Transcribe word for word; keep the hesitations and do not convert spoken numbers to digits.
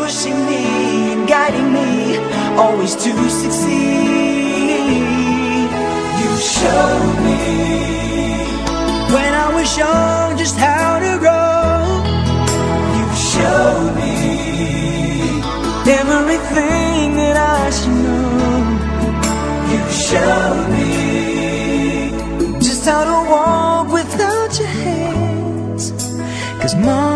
pushing me and guiding me, always to succeed. You showed me when I was young just how to grow. You showed me everything that I should know. You showed me just how to walk without your hands, 'cause my